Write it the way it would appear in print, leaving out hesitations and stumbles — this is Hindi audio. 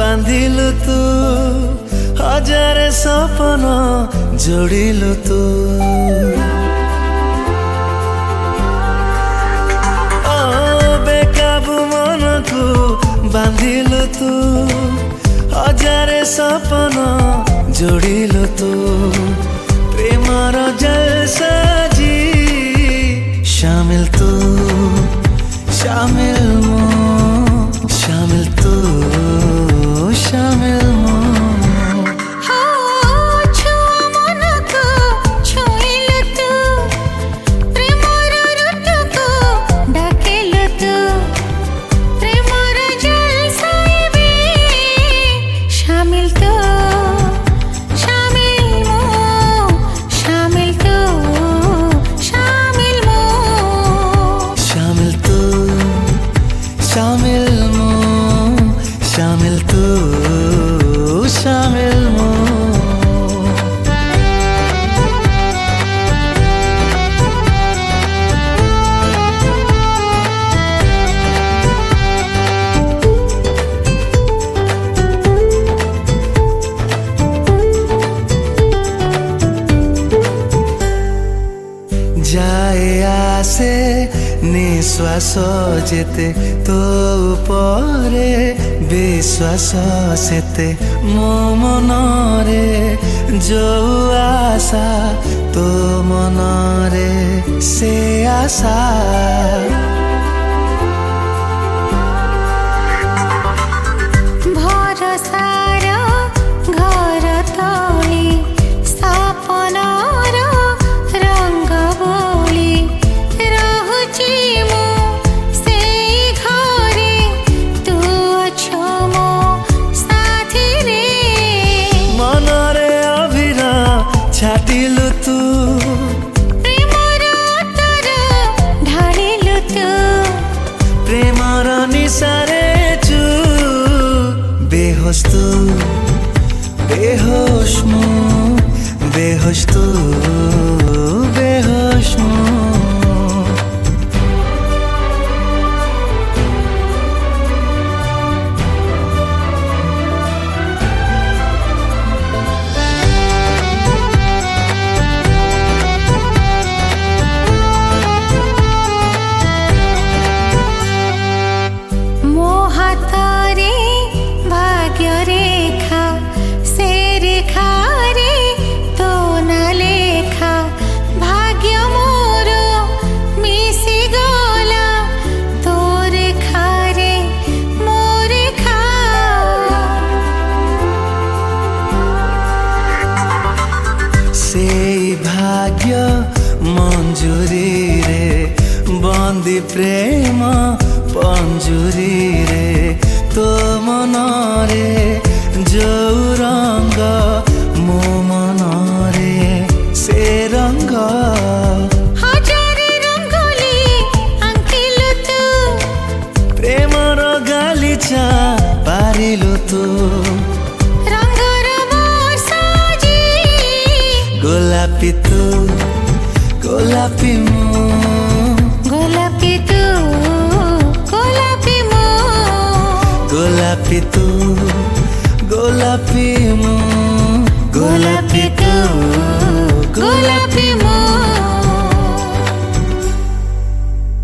ବାନ୍ଧିଲୁ ତୁ ହଜାରେ ସପନ ଯୋଡ଼ିଲୁ ତୁ ବେକାବୁ ମନକୁ ବାନ୍ଧିଲୁ ତୁ ହଜାରେ ସପନ ଯୋଡ଼ିଲୁ ତୁ ପ୍ରେମର ଜଲସାଜି शामिल तू शामिल मो शामिल तू शामिल मो शामिल मो शामिल तू शामिल मो जाए आसे निश्वास जेते तो उपरे विश्वास सेते मो मनरे जो आशा तो मनरे से आशा छाटिलु तू प्रेमर तर ढालिलु तू प्रेमर निशारे चु बेहोश तू बेहोश मु बेहोश तू बेहोश मु भाग्य मंजूरी रे बंदी प्रेम पंजूरी रे तो मन रे जो रंग मो मन रे से रंग हजारे रंगोली अंकिलु तू प्रेमर गालिचा पारिलु तू गोलापी तू गोलापी मो गोलापी तू गोलापी मो गोलापी तू गोलापी मो गोलापी